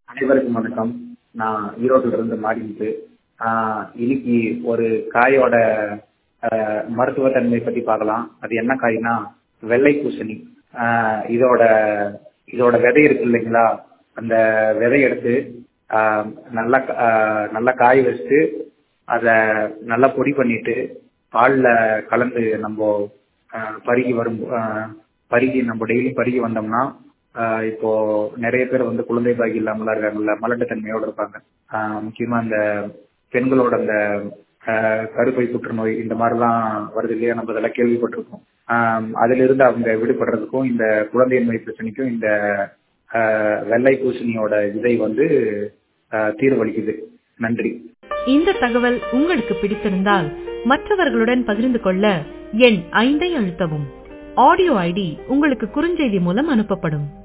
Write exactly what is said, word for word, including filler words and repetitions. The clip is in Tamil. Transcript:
அனைவருக்கும் வணக்கம். நான் ஈரோட்டில இருந்து மாறிட்டு இன்னைக்கு ஒரு காயோட அஹ், மருத்துவ தன்மை பத்தி பார்க்கலாம். அது என்ன காய்னா வெள்ளை பூசணி. ஆஹ், இதோட இதோட விதை இருக்கு இல்லைங்களா, அந்த விதை எடுத்து ஆஹ், நல்லா ஆஹ், நல்லா காய வச்சுட்டு அதை நல்லா பொடி பண்ணிட்டு பாலில் கலந்து நம்ம ஆஹ், பருகி வரும் ஆஹ், பருகி நம்ம டெய்லி பருகி வந்தோம்னா ஆஹ், இப்போ நிறைய பேர் வந்து குழந்தை பாக்கி இல்லாமலாம் இருக்காங்கல்ல, மலட்டுத்தன்மையோட இருப்பாங்க. ஆஹ், முக்கியமா அந்த பெண்களோட அந்த ஆஹ், கருப்பை புற்றுநோய் இந்த மாதிரிலாம் வருது இல்லையா, நம்ம இதெல்லாம் கேள்விப்பட்டிருக்கோம். ஆஹ், அதிலிருந்து இருந்து அவங்க விடுபடுறதுக்கும் இந்த குழந்தையின்மை பிரச்சனைக்கும் இந்த ஆஹ், வெள்ளை பூசணியோட விதை வந்து ஆஹ், தீர்வளிக்குது. நன்றி. இந்த தகவல் உங்களுக்கு பிடித்திருந்தால் மற்றவர்களுடன் பகிர்ந்து கொள்ள எண் ஐந்தை அழுத்தவும். ஆடியோ ஐடி உங்களுக்கு குறுஞ்செய்தி மூலம் அனுப்பப்படும்.